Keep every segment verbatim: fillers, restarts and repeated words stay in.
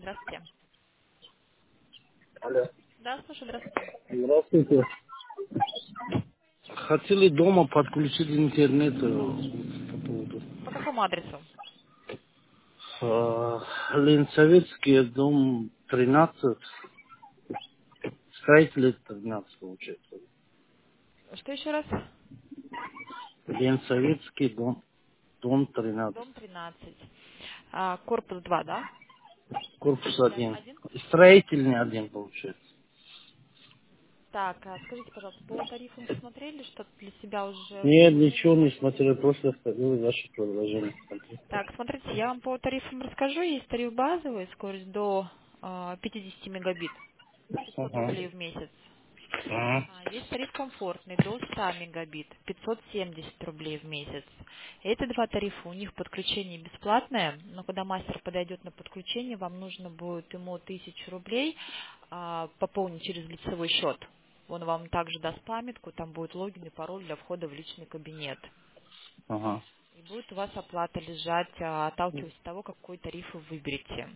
Здравствуйте. Алло. Да, слушаю, здравствуйте. Здравствуйте. Хотели дома подключить интернет э, по поводу. По какому адресу? Э, Ленсоветский дом тринадцать, строитель тринадцать получается. Что еще раз? Ленсоветский дом, дом тринадцать, Дом тринадцать. А, корпус два, да? корпус Или один. один? Строительный один получается. Так, а скажите, пожалуйста, по тарифам посмотрели, что-то для себя уже Нет, поняли? ничего не смотрел, просто ходил ваше предложение. смотрел. Так, смотрите, я вам по тарифам расскажу. Есть тариф базовый, скорость до а, пятьдесят мегабит, пятьсот Ага. рублей в месяц. Ага. А, Есть тариф комфортный до ста мегабит, пятьсот семьдесят рублей в месяц. Эти два тарифа, у них подключение бесплатное, но когда мастер подойдет на подключение, вам нужно будет ему тысячу рублей а, пополнить через лицевой счет. Он вам также даст памятку, там будет логин и пароль для входа в личный кабинет. Ага. И будет у вас оплата лежать, а, отталкиваясь от того, какой тариф вы выберете.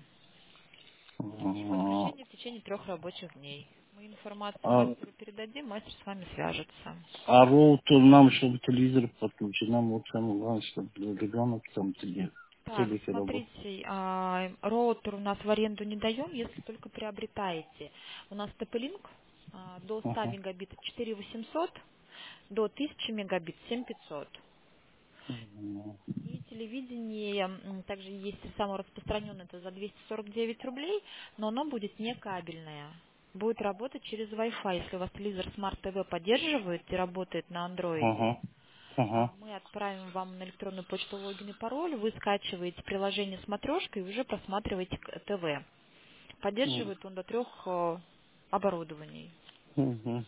И Ага. подключение в течение трех рабочих дней. Мы информацию А, мастеру передадим, мастер с вами свяжется. А вот нам, чтобы телевизор подключить, нам вот самое главное, чтобы ребенок там теле, Так, телеке работал. смотрите, а, роутер у нас в аренду не даем, если только приобретаете. У нас TP-Link а, до ста Ага. мегабит четыре восемьсот, до тысячи мегабит семь пятьсот. Мгм. И телевидение м, также есть и самое распространенное, это за двести сорок девять рублей, но оно будет не кабельное. Будет работать через Wi-Fi. Если у вас телевизор Smart ти ви поддерживает и работает на андроиде, Ага. а, Ага. мы отправим вам на электронную почту логин и пароль, вы скачиваете приложение «Смотрешка» и уже просматриваете к- ТВ. Мгм. Поддерживает он до трех э, оборудований. Мгм.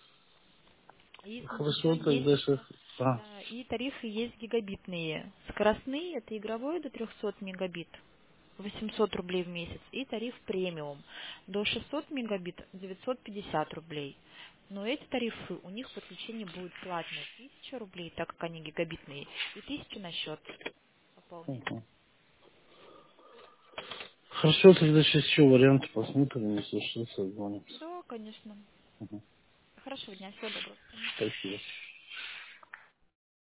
И смотрите, Хорошо, есть тогда сейчас... А. да, и тарифы есть гигабитные. Скоростные — это игровой до трехсот мегабит, восемьсот рублей в месяц. И тариф премиум до шестисот мегабит, девятьсот пятьдесят рублей. Но эти тарифы, у них подключение будет платное, тысяча рублей, так как они гигабитные, и тысяча на счет пополнения. Мгм. Хорошо, тогда сейчас еще варианты посмотрим, если что, созвонимся. Да, конечно. Мгм. Хорошего дня, всего доброго. Спасибо.